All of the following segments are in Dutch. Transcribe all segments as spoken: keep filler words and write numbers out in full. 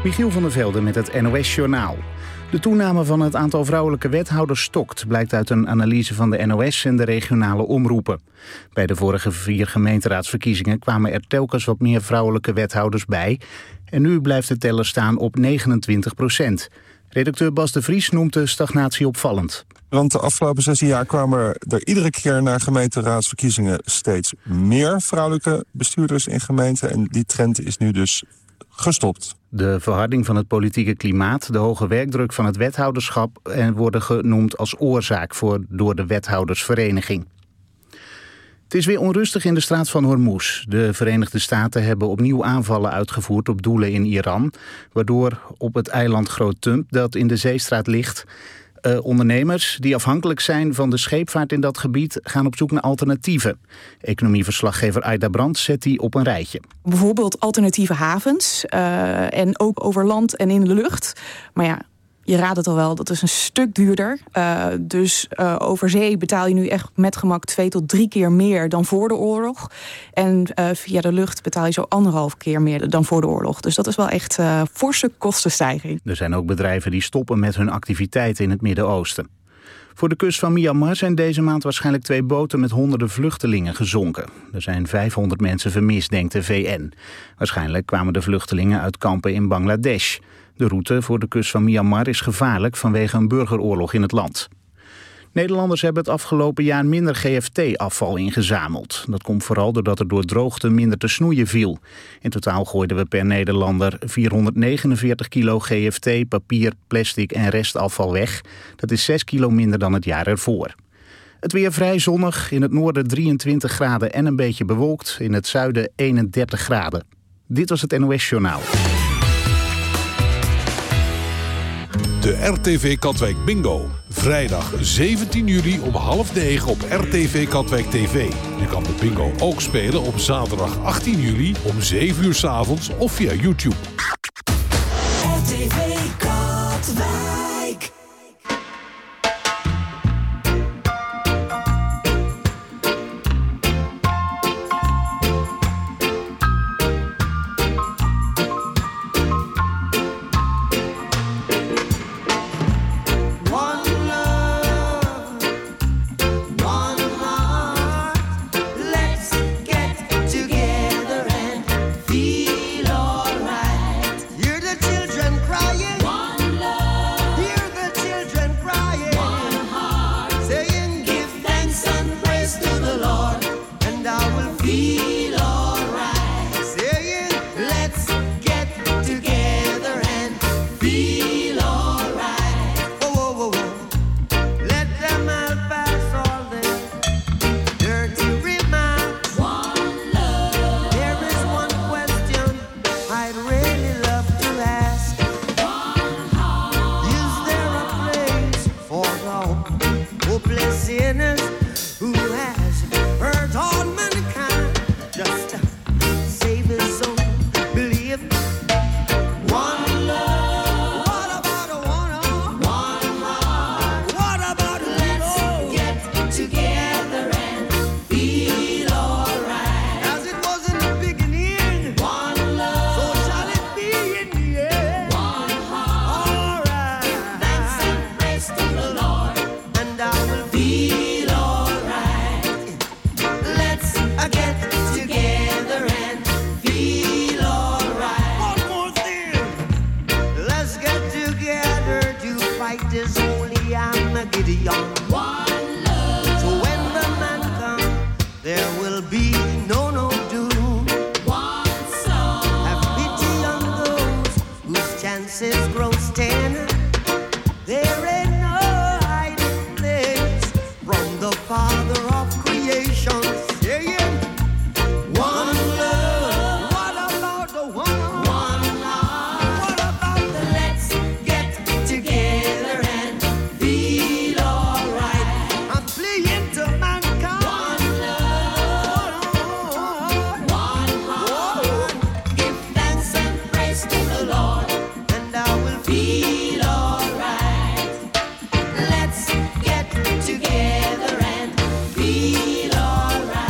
Michiel van der Velde met het N O S-journaal. De toename van het aantal vrouwelijke wethouders stokt, blijkt uit een analyse van de N O S en de regionale omroepen. Bij de vorige vier gemeenteraadsverkiezingen kwamen er telkens wat meer vrouwelijke wethouders bij. En nu blijft de teller staan op negenentwintig procent. Redacteur Bas de Vries noemt de stagnatie opvallend. Want de afgelopen zestien jaar kwamen er iedere keer na gemeenteraadsverkiezingen steeds meer vrouwelijke bestuurders in gemeenten. En die trend is nu dus gestopt. De verharding van het politieke klimaat, de hoge werkdruk van het wethouderschap en worden genoemd als oorzaak voor door de wethoudersvereniging. Het is weer onrustig in de straat van Hormuz. De Verenigde Staten hebben opnieuw aanvallen uitgevoerd op doelen in Iran, waardoor op het eiland Groot Tump dat in de zeestraat ligt, Uh, ondernemers die afhankelijk zijn van de scheepvaart in dat gebied gaan op zoek naar alternatieven. Economieverslaggever Aida Brandt zet die op een rijtje. Bijvoorbeeld alternatieve havens uh, en ook over land en in de lucht. Maar ja, je raadt het al wel, dat is een stuk duurder. Uh, dus uh, over zee betaal je nu echt met gemak twee tot drie keer meer dan voor de oorlog. En uh, via de lucht betaal je zo anderhalf keer meer dan voor de oorlog. Dus dat is wel echt uh, forse kostenstijging. Er zijn ook bedrijven die stoppen met hun activiteiten in het Midden-Oosten. Voor de kust van Myanmar zijn deze maand waarschijnlijk twee boten met honderden vluchtelingen gezonken. Er zijn vijfhonderd mensen vermist, denkt de V N. Waarschijnlijk kwamen de vluchtelingen uit kampen in Bangladesh. De route voor de kust van Myanmar is gevaarlijk vanwege een burgeroorlog in het land. Nederlanders hebben het afgelopen jaar minder G F T-afval ingezameld. Dat komt vooral doordat er door droogte minder te snoeien viel. In totaal gooiden we per Nederlander vierhonderdnegenenveertig kilo G F T, papier, plastic en restafval weg. Dat is zes kilo minder dan het jaar ervoor. Het weer vrij zonnig, in het noorden drieëntwintig graden en een beetje bewolkt. In het zuiden eenendertig graden. Dit was het N O S-journaal. De R T V Katwijk Bingo. Vrijdag zeventien juli om half negen op R T V Katwijk T V. Je kan de bingo ook spelen op zaterdag achttien juli om zeven uur 's avonds of via YouTube. R T V Katwijk.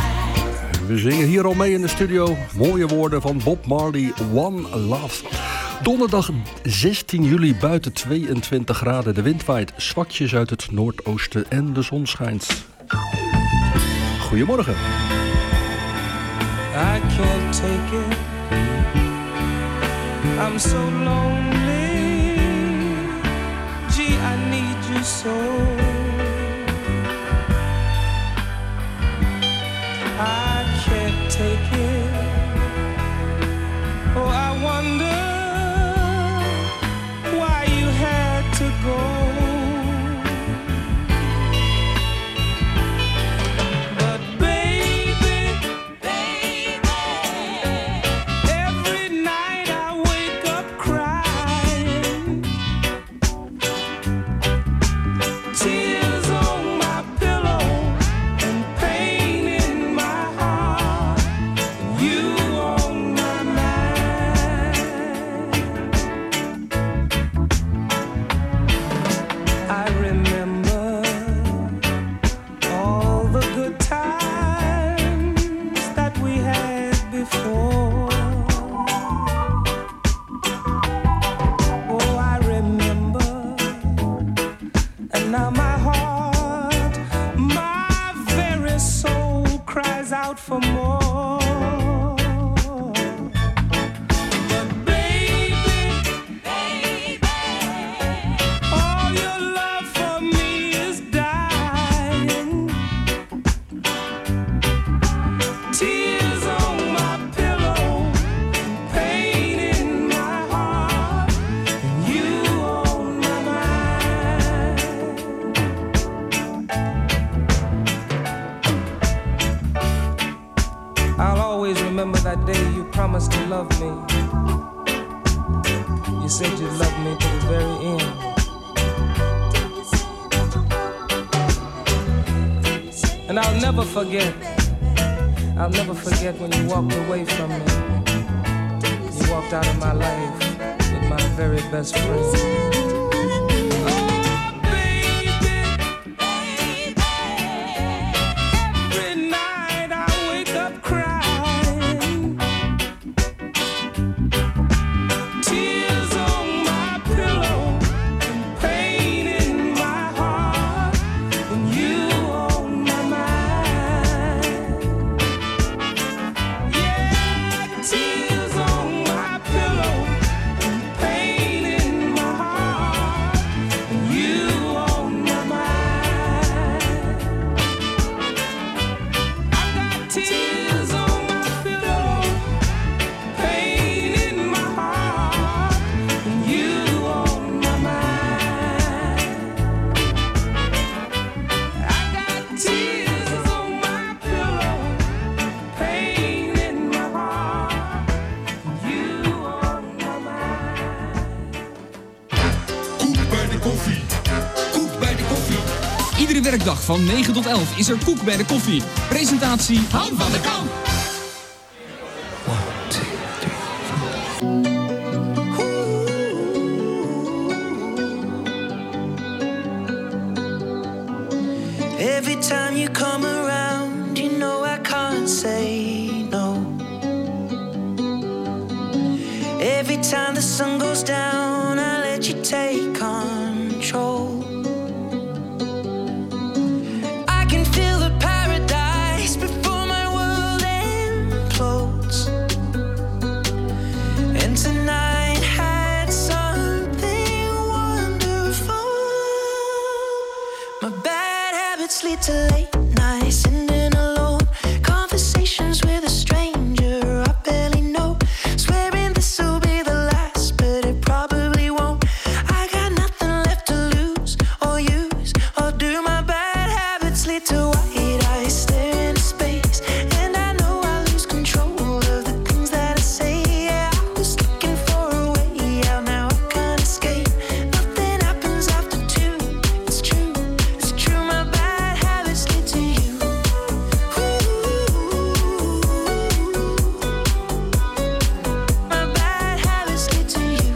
We zingen hier al mee in de studio. Mooie woorden van Bob Marley, One Love. Donderdag zestien juli, buiten tweeëntwintig graden. De wind waait zwakjes uit het noordoosten en de zon schijnt. Goedemorgen. I can't take it. I'm so lonely. Gee, I need you so. I can't take it. Oh, I wonder why you had to go. But baby, baby, every night I wake up crying, tears on my pillow and pain in my heart, you on my mind. I remember all the good times that we had before. Oh, I remember, and now my heart, my very soul cries out for more. But baby, baby, all your love for me is dying. Tears on my pillow, pain in my heart, and you on my mind. I'll always remember that day you promised to love me. You said you'd love me to the very end. And I'll never forget, I'll never forget when you walked away from me. You walked out of my life with my very best friend. Oh, baby, every night I wake up crying, tears on my pillow and pain in my heart, and you on my mind. Yeah, tears on my pillow and pain in my heart, and you on my mind. I got tears on my pillow, pain in my heart, and you on my mind. I got tears on my pillow, pain in my heart, and you on my mind. Koek bij de koffie. Koek bij de koffie. Iedere werkdag van negen tot elf is er koek bij de koffie. Presentatie Han van der Kamp. Every time you come around, you know I can't say no. Every time the sun goes down, I let you take control. I can feel the paradise before my world implodes. And tonight had something wonderful. My bad habits lead to late nights, sitting alone, conversations with a stranger I barely know, swearing this will be the last, but it probably won't. I got nothing left to lose or use, or do my bad habits lead to white eyes staring into space, and I know I lose control of the things that I say. Yeah, I was looking for a way out, now I can't escape. Nothing happens after two, it's true, it's true, my bad habits lead to you. My bad habits lead to you.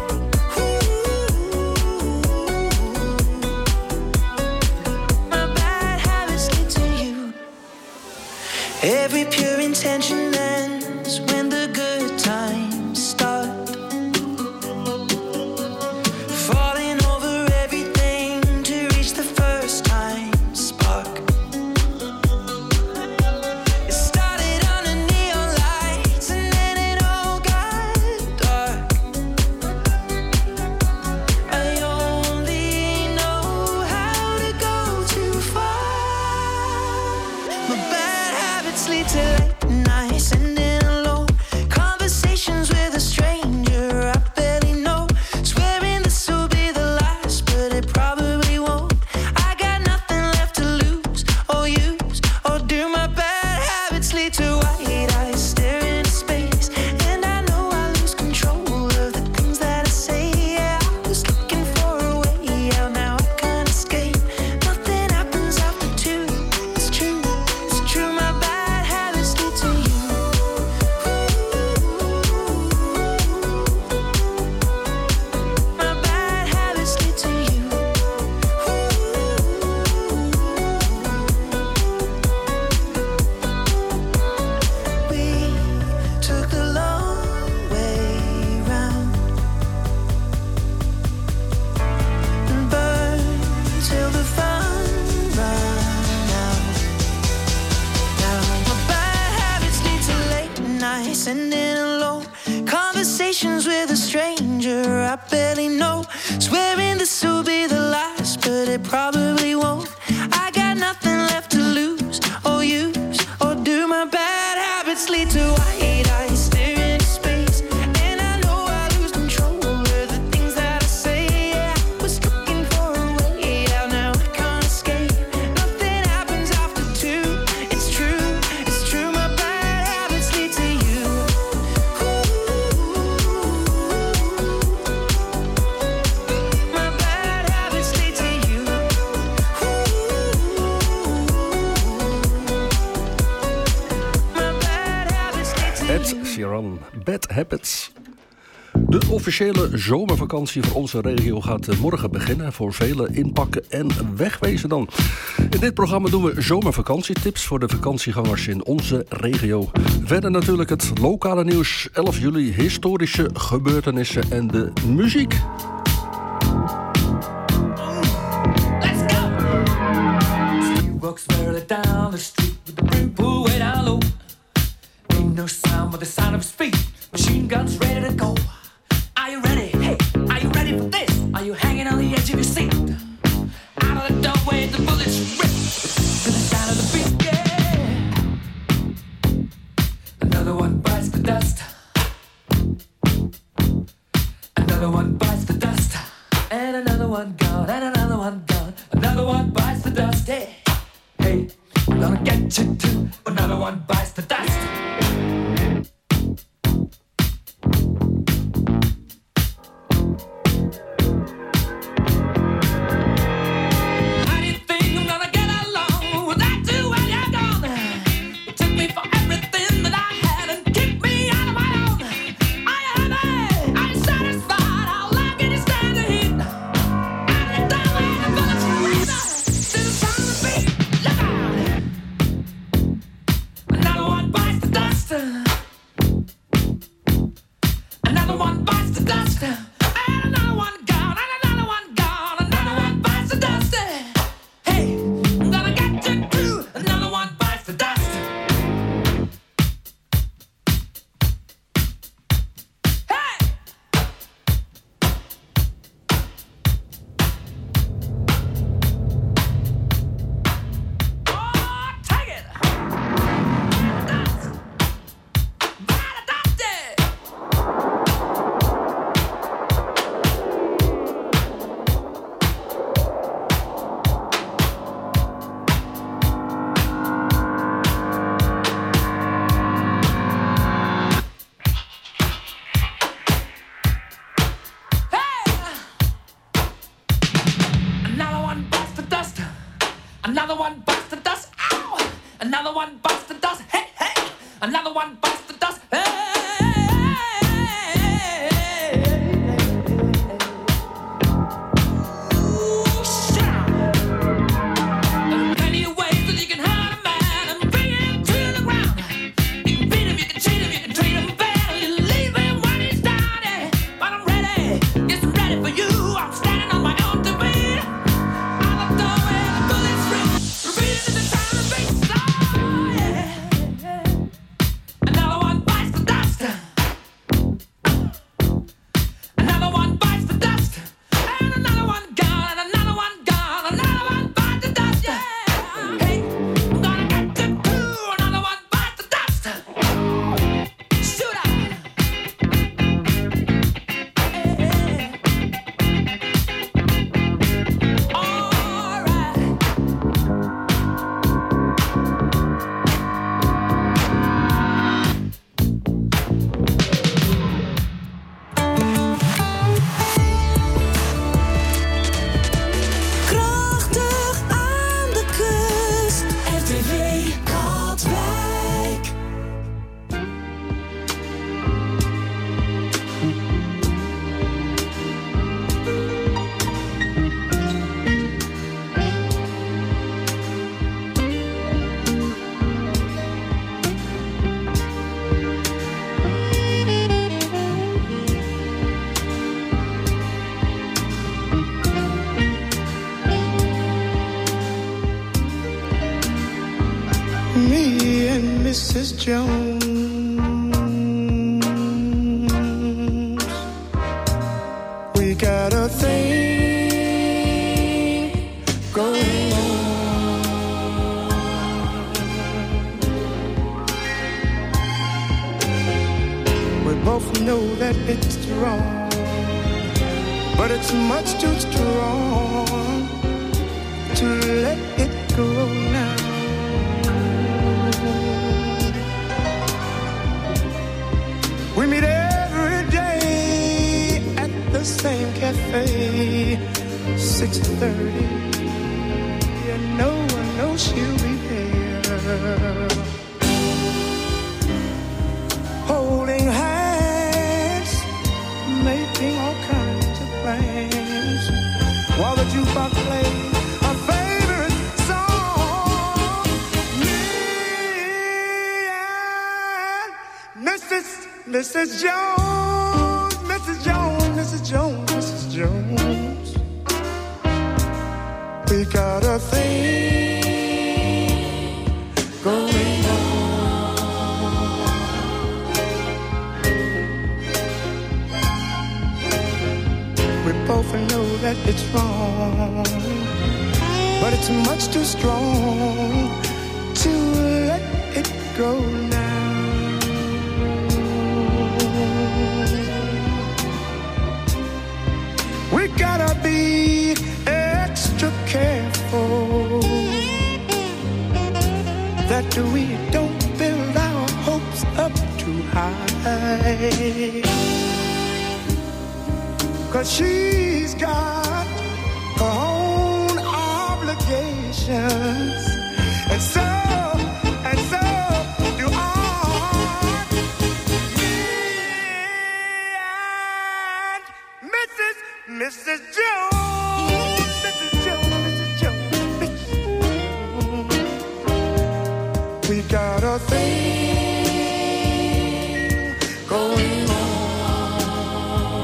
My bad habits lead to you. Every pure intention ends when the good times start. My bad habits lead to late nights, ending alone. Conversations with a stranger I barely know. Swearing this will be the last, but it probably won't. I got nothing left to lose or use or do. My bad habits lead to white eyes staring into space, and I know I lose control of the things that I say. Yeah, I was looking for a way out, now I can't escape. Nothing happens after two. It's true, it's true. My bad habits lead to you. My bad habits lead to you. We took the long way round and burned till the fun ran out. Now my bad habits lead to late nights, ending alone. Conversations with a stranger I barely know. Swearing this will be the last, but it probably won't. I got nothing left to lose or use or do. My bad habits lead to white eyes staring into space, and I know I lose control of the things that I say. Yeah, I was looking for a way out, now I can't escape. Nothing happens after two. It's true, it's true. My bad habits lead to you. My bad habits lead to you. My bad habits lead to you. Ed Sheeran, Bad Habits. De officiële zomervakantie voor onze regio gaat eh, morgen beginnen. Voor velen inpakken en wegwezen dan. In dit programma doen we zomervakantietips voor de vakantiegangers in onze regio. Verder natuurlijk het lokale nieuws, elf juli, historische gebeurtenissen en de muziek. Let's go! She walks barely down the street with the brim pulled way down low. Ain't no sound but the sound of speed. Machine guns ready to go. Are you ready? Hey, are you ready for this? Are you hanging on the edge of your seat? Out of the doorway, the bullets rip to the sound of the beat. Yeah. Another one bites the dust. Another one bites the dust. And another one gone. And another one gone. Another one bites the dust. Hey, hey, I'm gonna get you too. Another one bites the dust. How do you think I'm gonna get along without you when you're gone? You took me for everything that I had and kicked me out of my own. Are you happy? Are you satisfied? How long can you stand the heat? Out of the doorway, the bullets rip to the sound of the beat. Look out! Another one bites the dust. Another one bites the dust. And another one gone. And another one gone. Another one bites the dust. Hey, I'm gonna get you too. Another one bites the dust. Hey! Oh, take it! Dust. Bite the dust. Another one bites the dust. Another one bites the dust. Ow! Another one bites the dust. Hey, hey! Another one bites the dust. Hey! Ooh, shout! There are plenty of ways that you can hurt a man and bring him to the ground. You can beat him, you can cheat him, you can treat him bad, or you leave him when he's down. Yeah. But I'm ready, yes, I'm ready for you. I'm standing on my own two feet. Out the doorway, the bullets rip, repeating to the sound of the beat. Oh, yeah. Another one bites the dust. me and Missus Jones, we got a thing going on. We both know that it's wrong, but it's much too strong to let it go now. We meet every day at the same cafe, six thirty, and no one knows she'll be there. Holding hands, making all kinds of plans, while the jukebox plays our favorite song. Me and Missus Missus Jones, Missus Jones, Missus Jones, Missus Jones, we got a thing going on. We both know that it's wrong, but it's much too strong to let it go now. We gotta be extra careful that we don't build our hopes up too high, 'cause she's got her own obligations, and so, and so do I. Me and Missus Missus Jones, Missus Jones, Missus Jones, Missus Jones, we got a thing going on.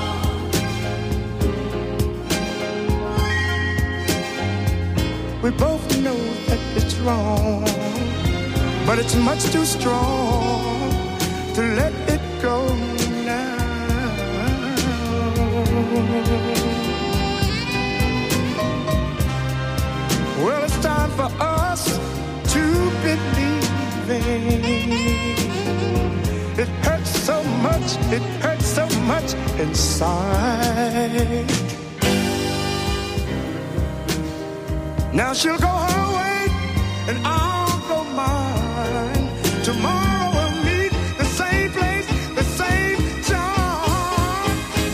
We both know that it's wrong, but it's much too strong to let it go now. Well, it's time for us to believe in. It hurts so much, it hurts so much inside. Now she'll go her way and I'll go mine. Tomorrow we'll meet the same place, the same time.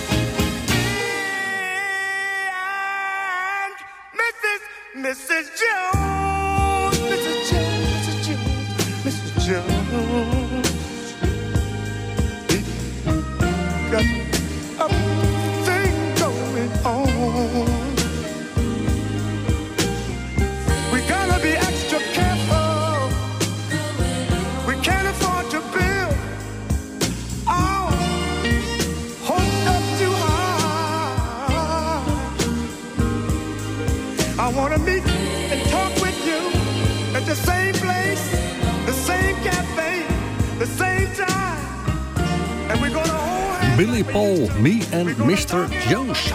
And Missus Missus Jones, Missus Jones, Missus Jones, Missus Jones, we got a thing going on. We gotta be extra careful. We can't afford to build our hopes up too high. I wanna meet and talk with you at the same place, the same cafe, the same time. And we're gonna hold hands. Billy Paul, Me and mister Jones.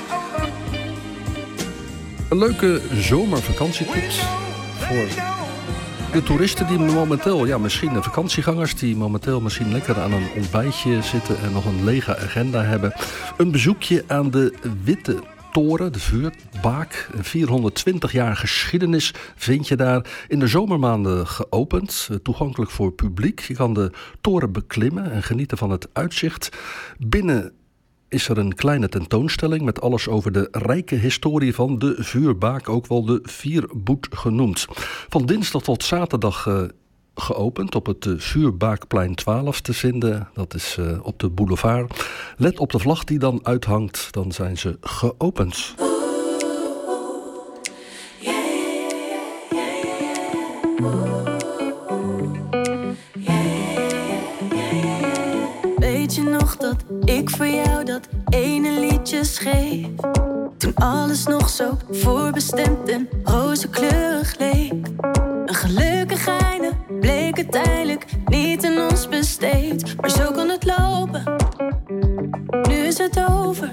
Een leuke zomervakantietips voor de toeristen die momenteel, ja, misschien de vakantiegangers die momenteel misschien lekker aan een ontbijtje zitten en nog een lege agenda hebben. Een bezoekje aan de Witte Toren, de vuurbaak. Een vierhonderdtwintig jaar geschiedenis vind je daar. In de zomermaanden geopend, toegankelijk voor publiek. Je kan de toren beklimmen en genieten van het uitzicht. Binnen is er een kleine tentoonstelling met alles over de rijke historie van de vuurbaak, ook wel de Vierboet genoemd. Van dinsdag tot zaterdag uh, geopend op het uh, Vuurbaakplein twaalf te vinden. Dat is uh, op de boulevard. Let op de vlag die dan uithangt, dan zijn ze geopend. Weet je nog dat ik voor jou dat ene liedje schreef? Toen alles nog zo voorbestemd en rozenkleurig leek. Een geluk leuke geinen bleek uiteindelijk niet in ons besteed. Maar zo kan het lopen, nu is het over.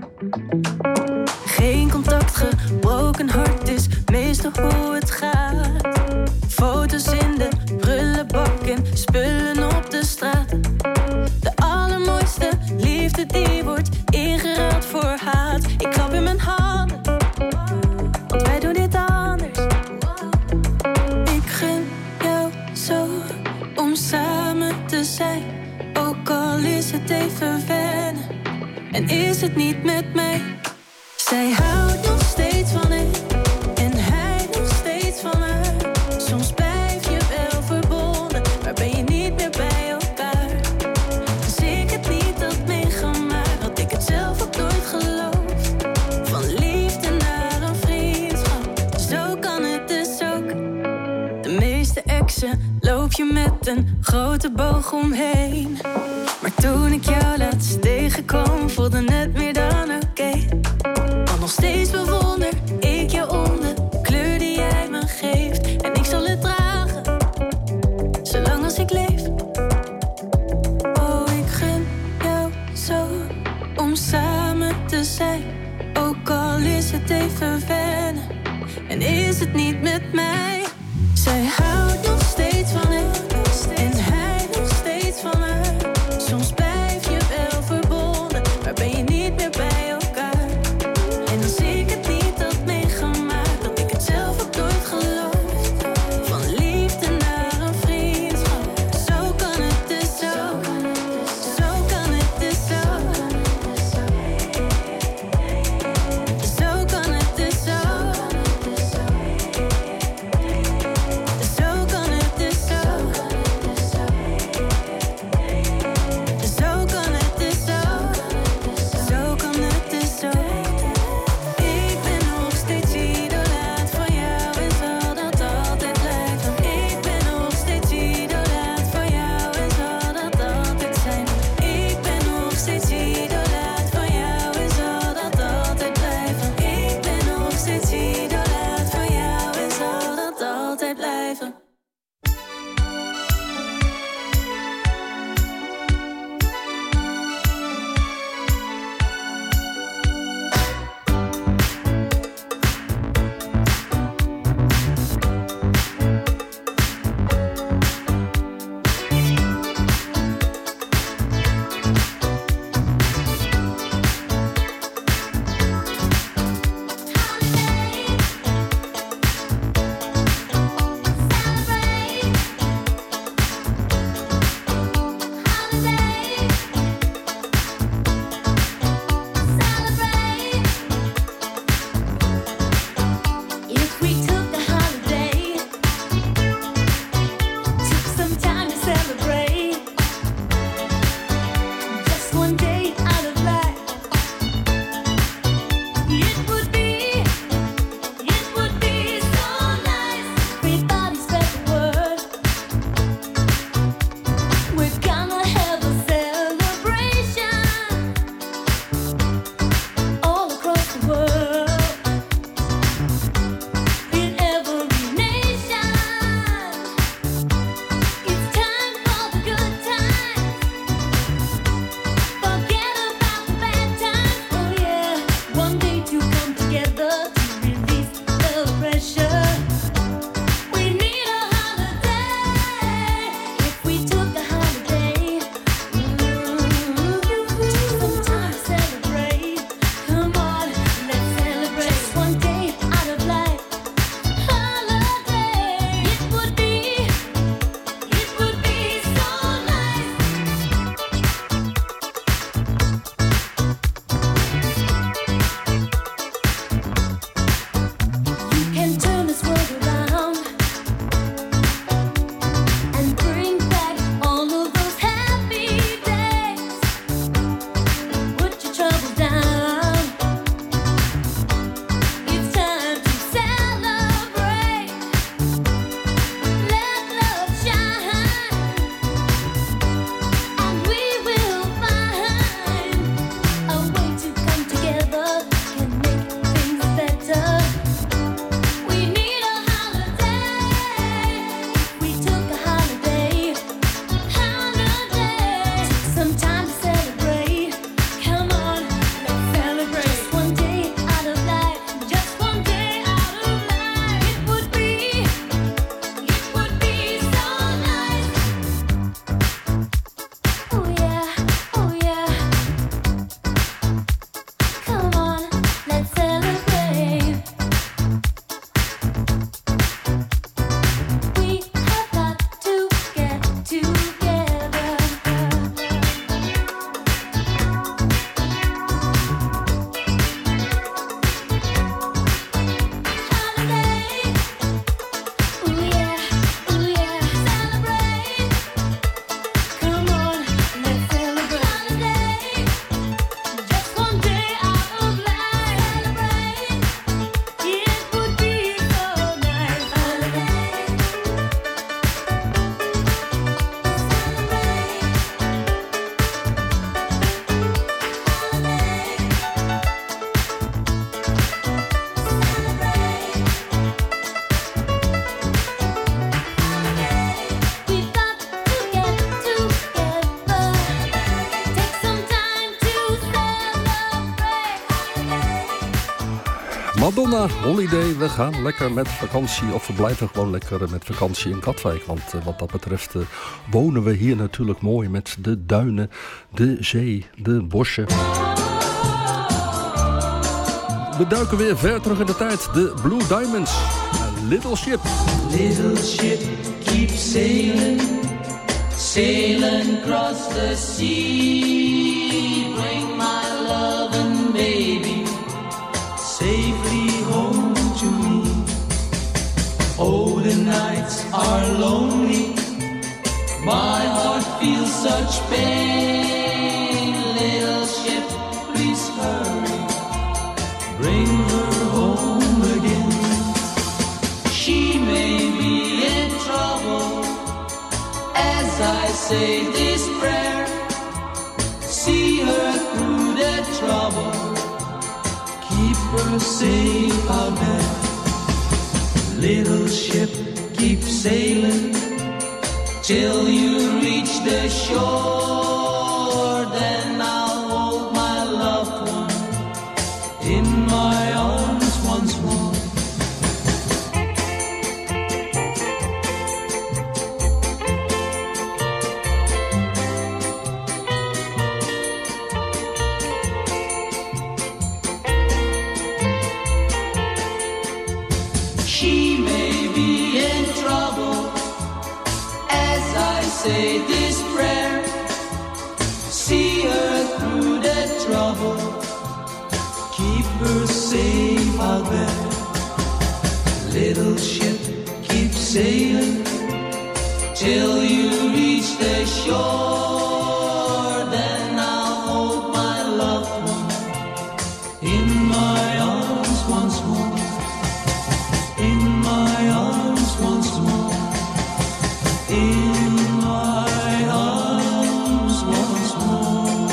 Geen contact, gebroken hart is meestal hoe het gaat. Foto's in de prullenbak en spullen op de straat. De allermooiste liefde die wordt ingeruild voor haat. Ik klap in mijn handen, want wij doen dit anders. Ik gun jou zo om samen te zijn. Ook al is het even wennen en is het niet met mij. Zij houdt nog steeds van hem en hij nog steeds van haar. Soms blijf je wel verbonden, maar ben je niet meer bij elkaar. Als ik het niet had meegemaakt, had ik het zelf ook nooit geloofd. Van liefde naar een vriendschap, zo kan het dus ook. De meeste exen loop je met een grote boog omheen. Maar toen ik jou laatst tegenkwam, voelde het meer dan oké. Okay. Want nog steeds bewonder ik jou om de kleur die jij me geeft. En ik zal het dragen, zolang als ik leef. Oh, ik gun jou zo om samen te zijn. Ook al is het even wennen en is het niet met mij. Zij houdt nog steeds van hem en hij nog steeds van haar. Soms blijf je wel verbonden, maar ben je niet meer bij elkaar. En als ik het niet Madonna, Holiday. We gaan lekker met vakantie, of we blijven gewoon lekker met vakantie in Katwijk. Want uh, wat dat betreft uh, wonen we hier natuurlijk mooi met de duinen, de zee, de bossen. We duiken weer ver terug in de tijd. De Blue Diamonds, Little Ship. Little ship, keep sailing, sailing across the sea. Bring my love and baby safely home to me. Oh, the nights are lonely, my heart feels such pain. Little ship, please hurry, bring her home again. She may be in trouble as I say this prayer. See her through the trouble, keep her safe out there. Little ship, keep sailing till you reach the shore. Then I'll hold my loved one in my arms once more. She may be in trouble as I say this prayer. See her through the trouble, keep her safe out there. Little ship, keep sailing till you reach the shore. Then I'll hold my loved one in my arms once more. In my arms once more. In my arms once more.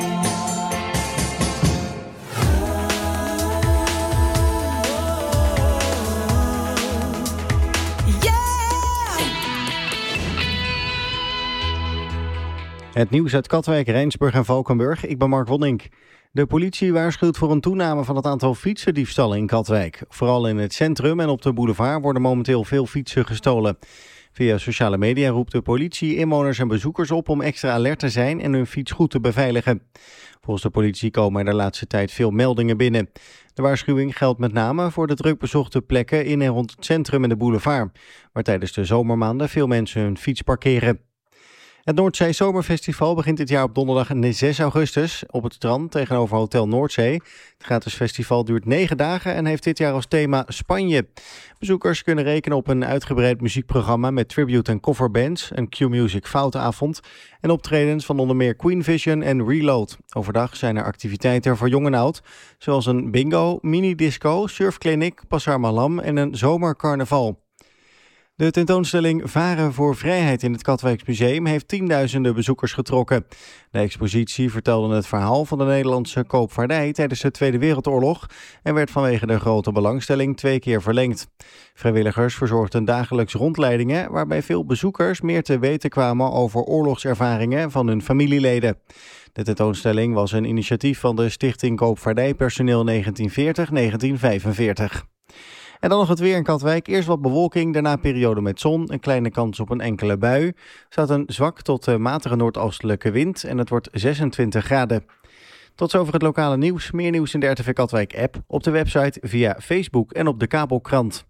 Het nieuws uit Katwijk, Rijnsburg en Valkenburg. Ik ben Mark Wonnink. De politie waarschuwt voor een toename van het aantal fietsendiefstallen in Katwijk. Vooral in het centrum en op de boulevard worden momenteel veel fietsen gestolen. Via sociale media roept de politie inwoners en bezoekers op om extra alert te zijn en hun fiets goed te beveiligen. Volgens de politie komen er de laatste tijd veel meldingen binnen. De waarschuwing geldt met name voor de drukbezochte plekken in en rond het centrum en de boulevard, waar tijdens de zomermaanden veel mensen hun fiets parkeren. Het Noordzee Zomerfestival begint dit jaar op donderdag zes augustus op het strand tegenover Hotel Noordzee. Het gratis festival duurt negen dagen en heeft dit jaar als thema Spanje. Bezoekers kunnen rekenen op een uitgebreid muziekprogramma met tribute- en coverbands, een Q-Music foutavond en optredens van onder meer Queen Vision en Reload. Overdag zijn er activiteiten voor jong en oud, zoals een bingo, mini-disco, surfkliniek, Passar Malam en een zomercarnaval. De tentoonstelling Varen voor Vrijheid in het Katwijks Museum heeft tienduizenden bezoekers getrokken. De expositie vertelde het verhaal van de Nederlandse koopvaardij tijdens de Tweede Wereldoorlog en werd vanwege de grote belangstelling twee keer verlengd. Vrijwilligers verzorgden dagelijks rondleidingen waarbij veel bezoekers meer te weten kwamen over oorlogservaringen van hun familieleden. De tentoonstelling was een initiatief van de Stichting Koopvaardijpersoneel negentien veertig tot negentien vijfenveertig. En dan nog het weer in Katwijk. Eerst wat bewolking, daarna periode met zon. Een kleine kans op een enkele bui. Er staat een zwak tot matige noordoostelijke wind en het wordt zesentwintig graden. Tot zover het lokale nieuws. Meer nieuws in de R T V Katwijk app, op de website, via Facebook en op de kabelkrant.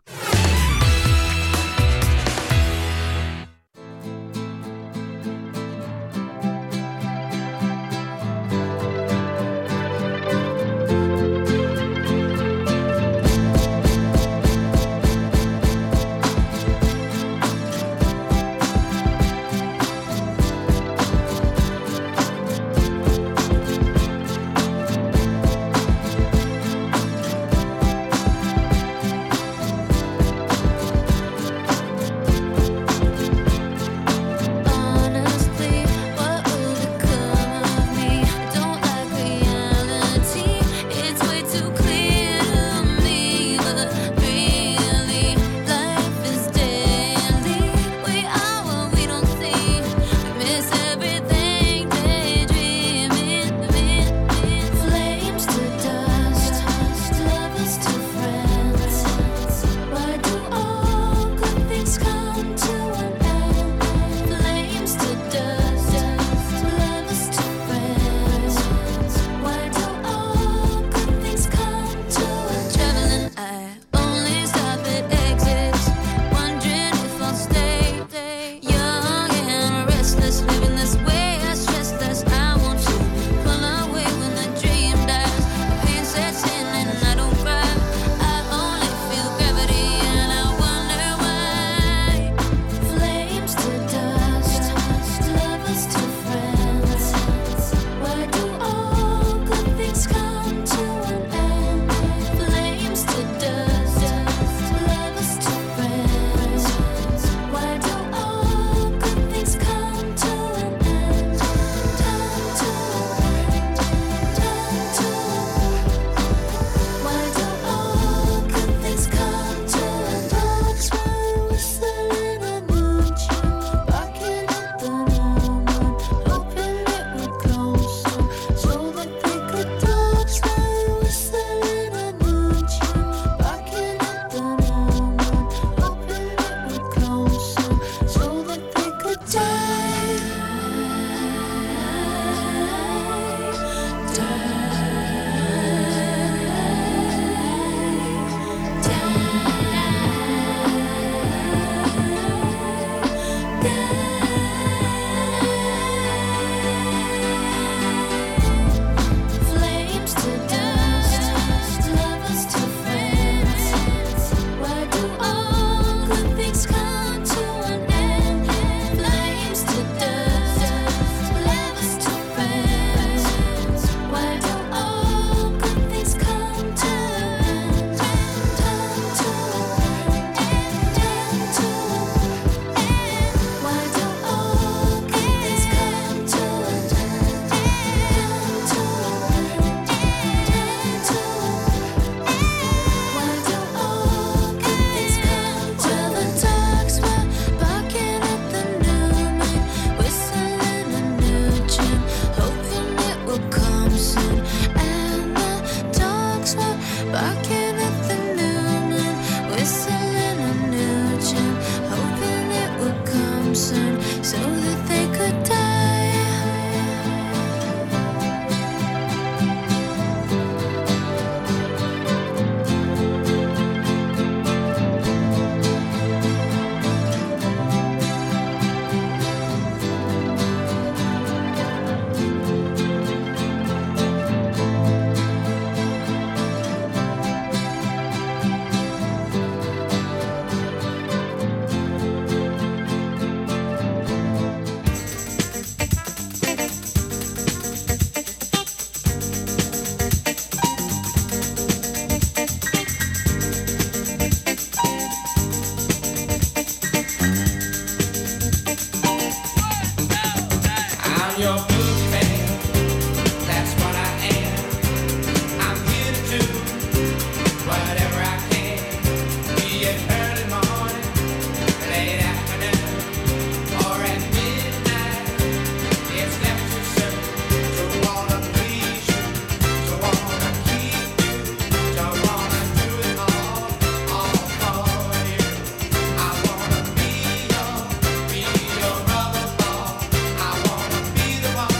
Be the one.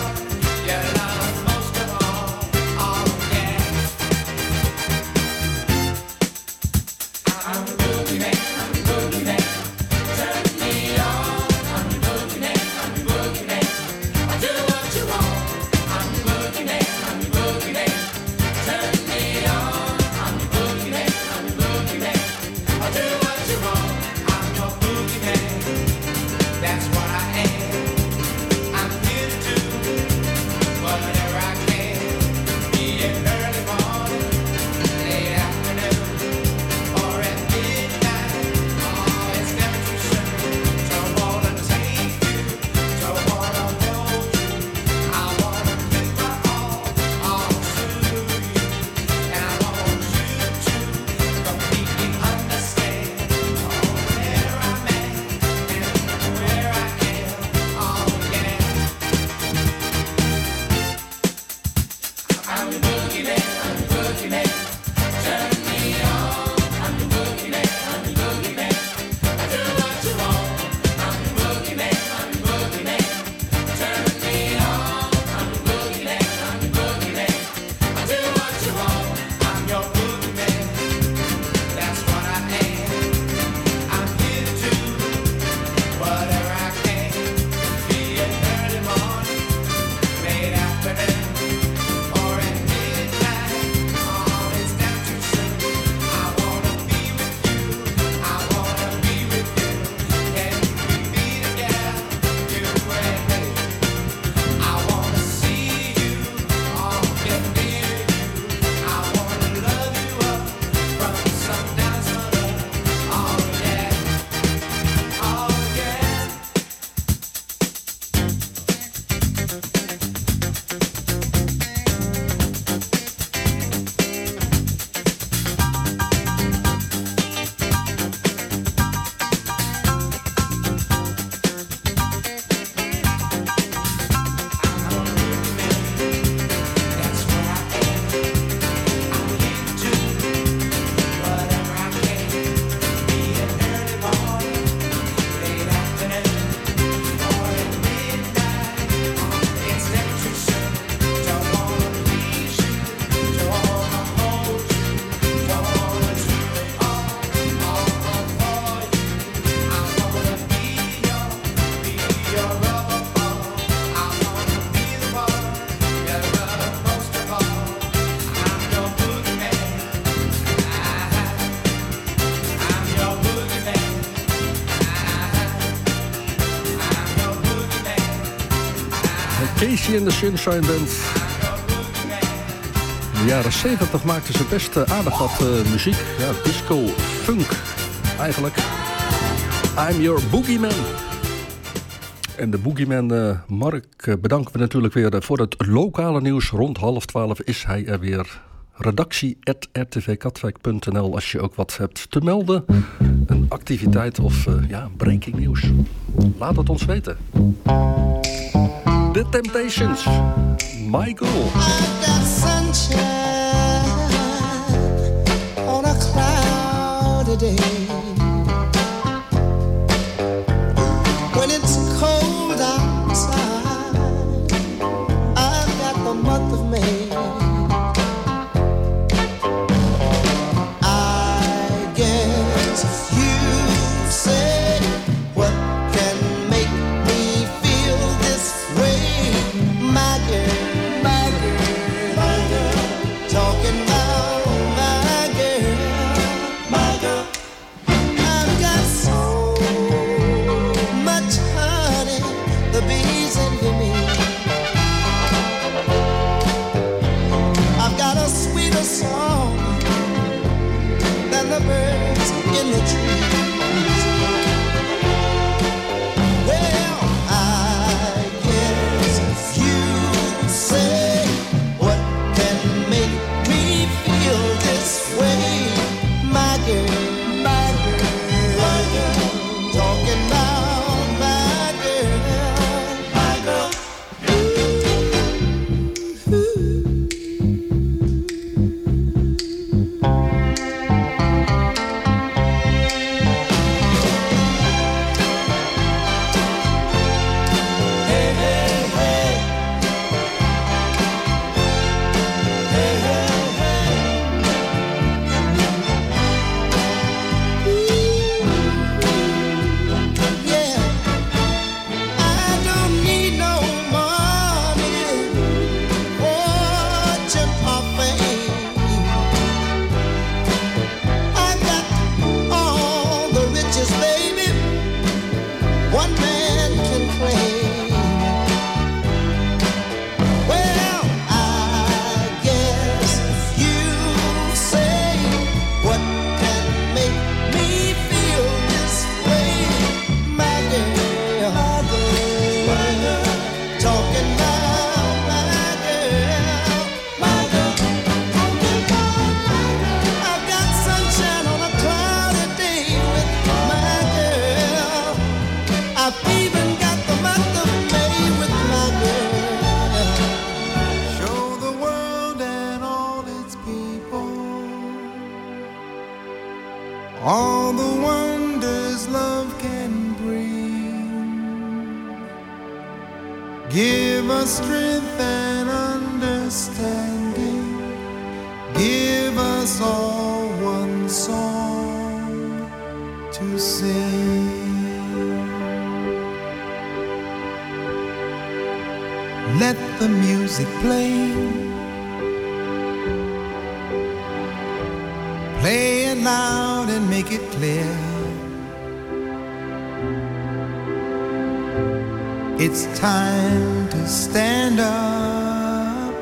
Casey and the Sunshine Band. In de jaren zeventig maakten ze best uh, aardig wat uh, muziek. Ja, disco, funk eigenlijk. I'm your boogeyman. En de boogeyman uh, Mark uh, bedanken we natuurlijk weer uh, voor het lokale nieuws. Rond half twaalf is hij er weer. Redactie at r t v katwijk punt n l als je ook wat hebt te melden. Een activiteit of uh, ja, breaking nieuws. Laat het ons weten. The Temptations. Michael. I've got sunshine on a cloudy day. When it's cold outside, I've got the month of May. all the wonders love can bring. Give us strength and understanding. Give us all one song to sing. Let the music play. Play it loud and make it clear. It's time to stand up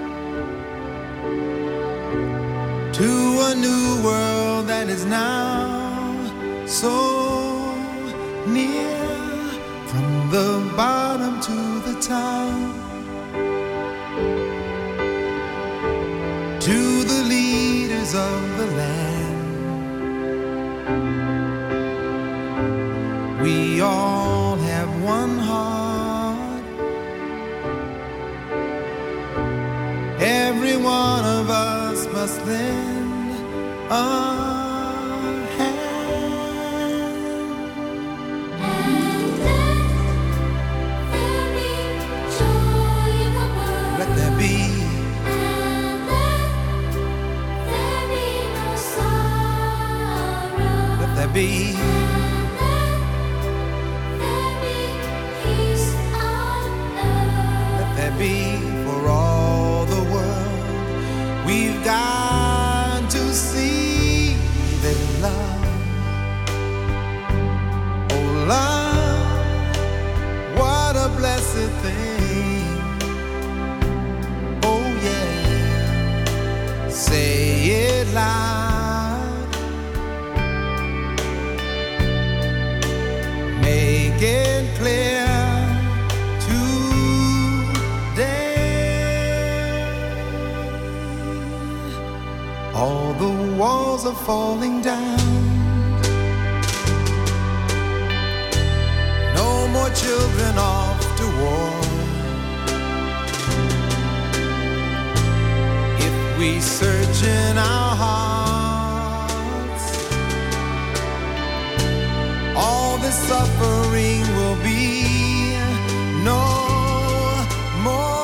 to a new world that is now so near. From the bottom to the top, to the leaders of the land, we all have one heart. Every one of us must lend a be. Let there be peace on earth. Let there be for all the world. We've got to see all the walls are falling down. No more children off to war. If we search in our hearts, all the suffering will be no more.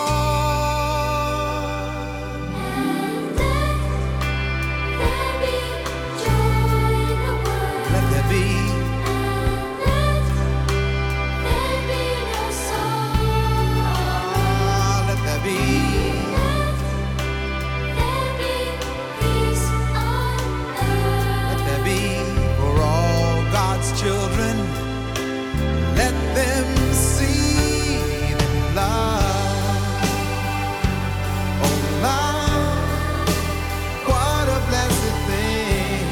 Children, let them see the love. Oh, love, what a blessed thing.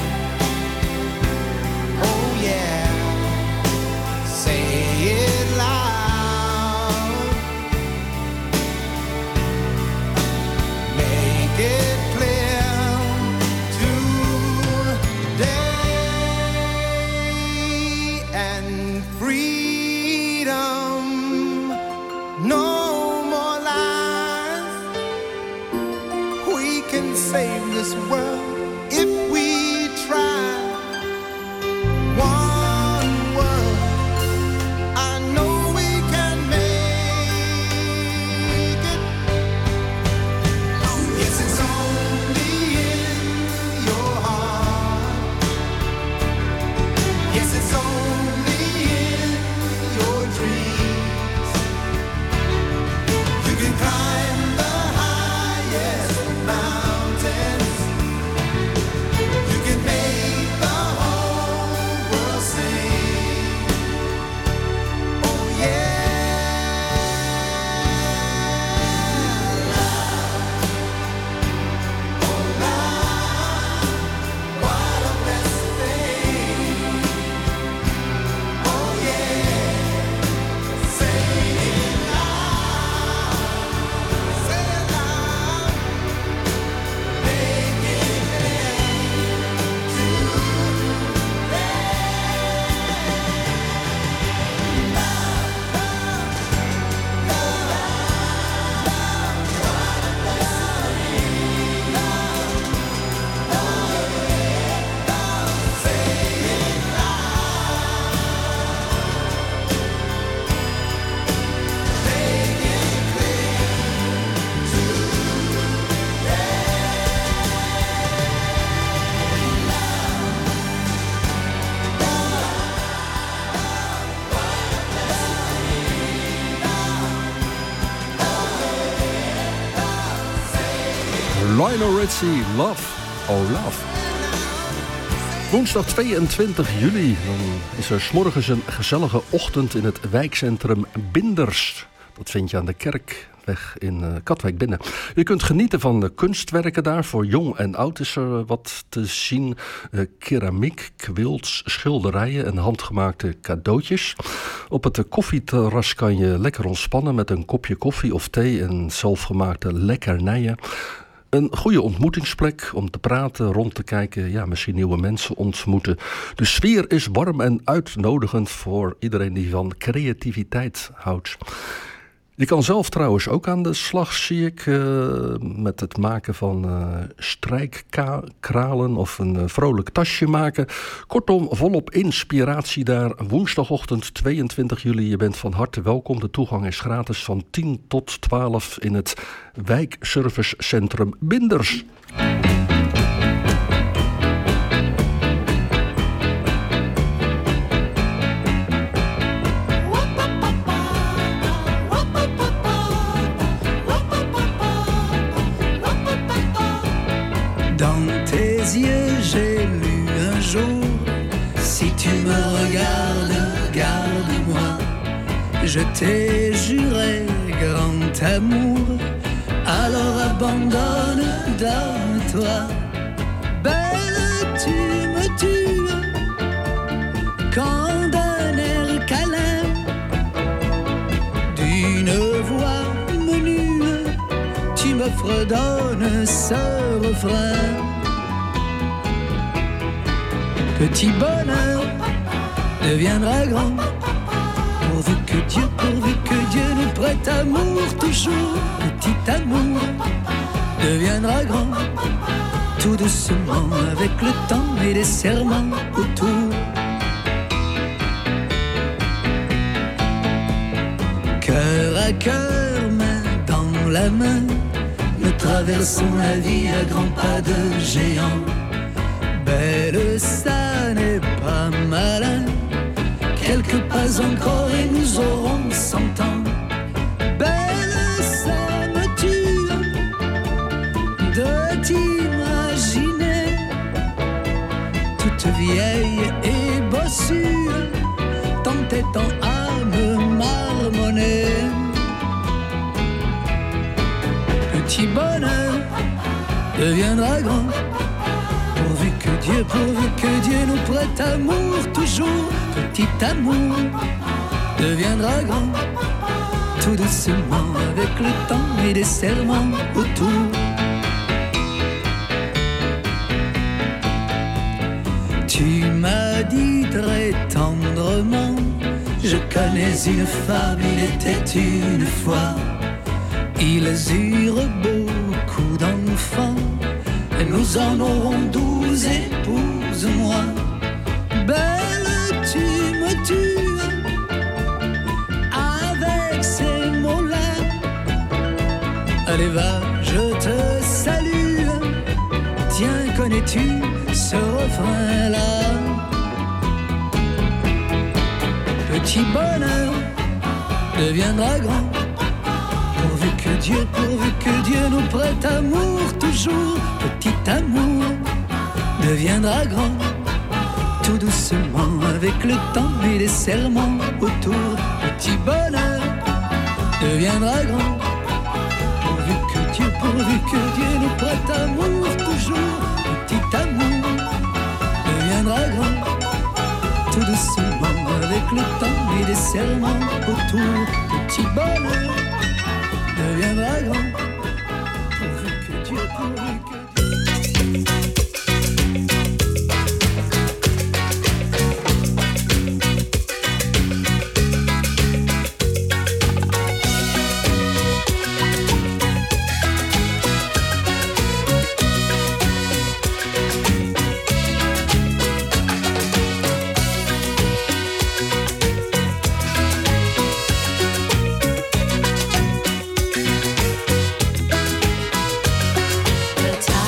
Oh, yeah, say it loud. Make it clear today. Freedom, no more lies. We can save this world if we try. One world, I know we can make it. Oh, yes, it's only in your heart. Yes, it's only climb the highest mountains. You can make the whole world sing. Oh yeah, love. Oh love, what a blessed thing. Oh yeah, say it loud. Lionel Richie, Love, oh Love. Woensdag tweeëntwintig juli, dan is er 's morgens een gezellige ochtend in het wijkcentrum Binders. Dat vind je aan de Kerkweg in uh, Katwijk binnen. Je kunt genieten van de kunstwerken daar. Voor jong en oud is er wat te zien. Uh, keramiek, quilts, schilderijen en handgemaakte cadeautjes. Op het koffieterras kan je lekker ontspannen met een kopje koffie of thee en zelfgemaakte lekkernijen. Een goede ontmoetingsplek om te praten, rond te kijken, ja, misschien nieuwe mensen ontmoeten. De sfeer is warm en uitnodigend voor iedereen die van creativiteit houdt. Je kan zelf trouwens ook aan de slag, zie ik, uh, met het maken van uh, strijkkralen of een uh, vrolijk tasje maken. Kortom, volop inspiratie daar. Woensdagochtend tweeëntwintig juli. Je bent van harte welkom. De toegang is gratis van tien tot twaalf in het wijkservicecentrum Binders. J'ai lu un jour, si tu me regardes, garde-moi. Je t'ai juré grand amour, alors abandonne, donne-toi. Belle, tu me tues, quand d'un air câlin, d'une voix menue, tu me fredonnes ce refrain. Petit bonheur deviendra grand. Pourvu que Dieu, pourvu que Dieu nous prête amour toujours. Petit amour deviendra grand. Tout doucement avec le temps et les serments autour. Cœur à cœur, main dans la main, nous traversons la vie à grands pas de géant. Belle, ça n'est pas malin. Quelques pas encore et nous aurons cent ans. Belle, ça me tue de t'imaginer toute vieille et bossue, t'entêtant à me marmonner. Petit bonheur deviendra grand. Pourvu que Dieu, pourvu que Dieu nous prête amour toujours. Petit amour deviendra grand. Tout doucement avec le temps et les serments autour. Tu m'as dit très tendrement, je connais une femme, il était une fois. Ils eurent beaucoup d'enfants, et nous en aurons douze, épouse-moi. Belle, tu me tues avec ces mots-là. Allez va, je te salue. Tiens, connais-tu ce refrain-là? Petit bonheur deviendra grand. Pourvu que Dieu, pourvu que Dieu nous prête amour toujours. Petit amour deviendra grand. Tout doucement avec le temps et les serments autour. Petit bonheur deviendra grand. Pourvu que Dieu, pourvu que Dieu nous prête amour toujours. Petit amour deviendra grand. Tout doucement avec le temps et les serments autour. Petit bonheur deviendra grand. Pourvu que Dieu, pourvu que Dieu. The time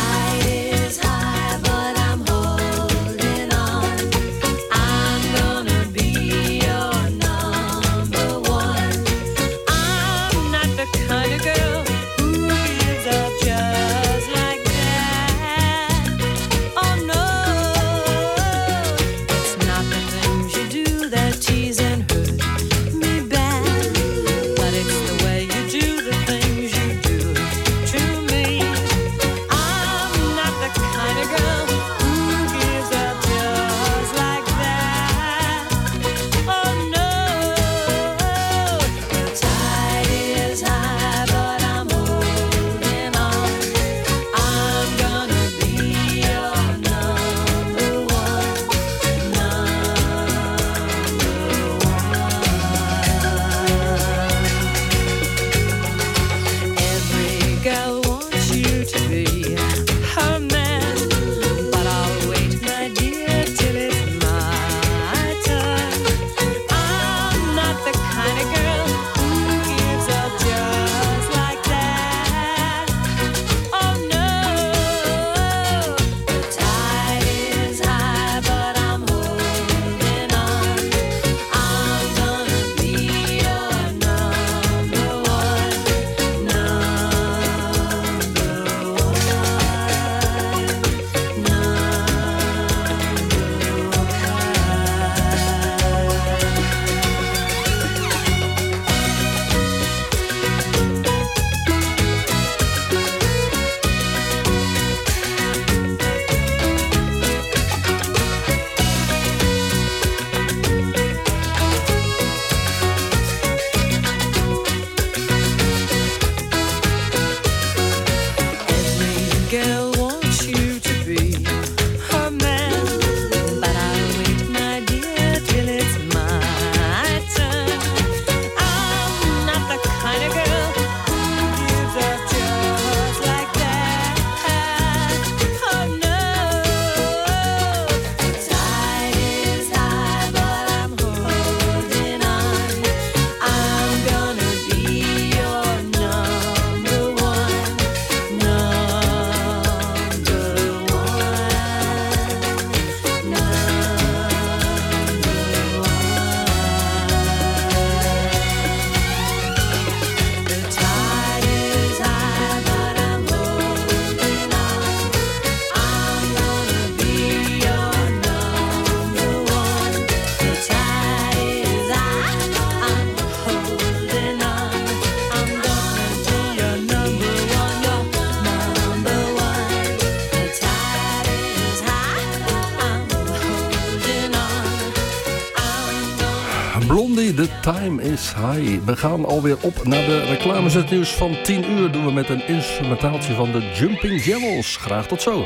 Time is High. We gaan alweer op naar de reclames. Het nieuws van tien uur doen we met een instrumentaaltje van de Jumping Jewels. Graag tot zo.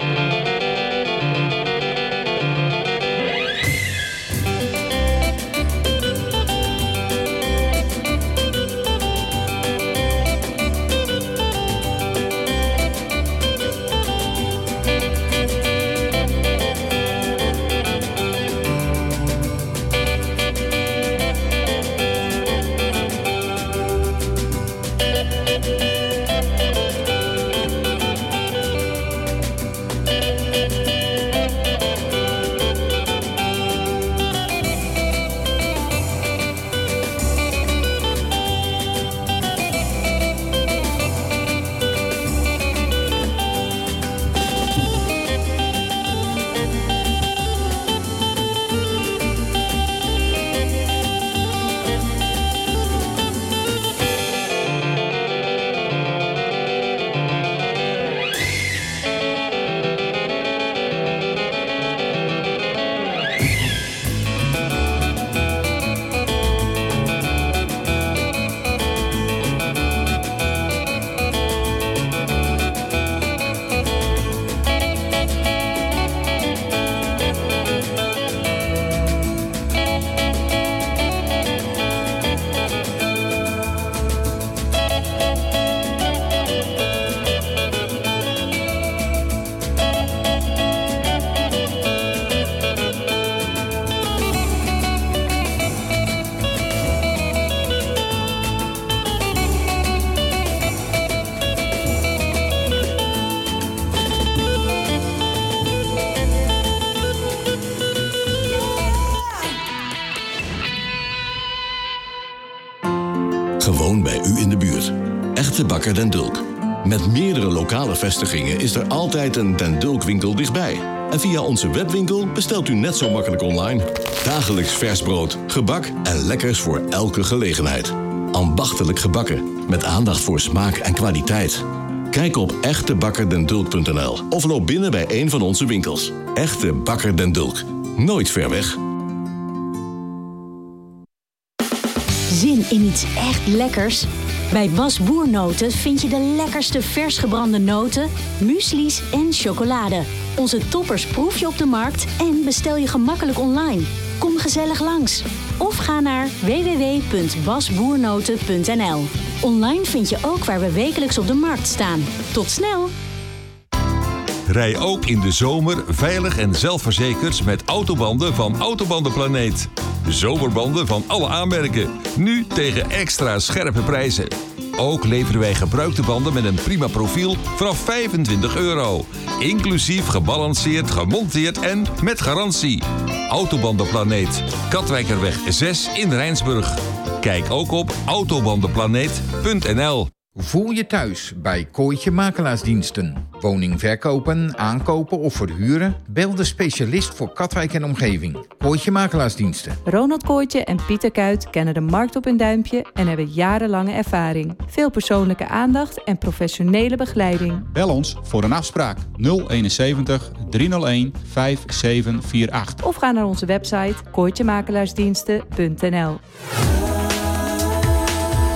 Gewoon bij u in de buurt. Echte Bakker Den Dulk. Met meerdere lokale vestigingen is er altijd een Den Dulk winkel dichtbij. En via onze webwinkel bestelt u net zo makkelijk online. Dagelijks vers brood, gebak en lekkers voor elke gelegenheid. Ambachtelijk gebakken, met aandacht voor smaak en kwaliteit. Kijk op echte bakker den dulk punt n l of loop binnen bij een van onze winkels. Echte Bakker Den Dulk. Nooit ver weg. Zin in iets echt lekkers? Bij Bas Boernoten vind je de lekkerste vers gebrande noten, muesli's en chocolade. Onze toppers proef je op de markt en bestel je gemakkelijk online. Kom gezellig langs. Of ga naar w w w punt bas boernoten punt n l. Online vind je ook waar we wekelijks op de markt staan. Tot snel! Rij ook in de zomer veilig en zelfverzekerd met autobanden van Autobandenplaneet. Zomerbanden van alle aanmerken. Nu tegen extra scherpe prijzen. Ook leveren wij gebruikte banden met een prima profiel vanaf vijfentwintig euro. Inclusief gebalanceerd, gemonteerd en met garantie. Autobandenplaneet. Katwijkerweg zes in Rijnsburg. Kijk ook op autobandenplaneet punt n l. Voel je thuis bij Kooitje Makelaarsdiensten. Woning verkopen, aankopen of verhuren? Bel de specialist voor Katwijk en omgeving. Kooitje Makelaarsdiensten. Ronald Kooitje en Pieter Kuit kennen de markt op hun duimpje en hebben jarenlange ervaring. Veel persoonlijke aandacht en professionele begeleiding. Bel ons voor een afspraak nul eenenzeventig driehonderdéén vijfenzeventig achtenzestig. Of ga naar onze website kooitjemakelaaarsdiensten punt n l.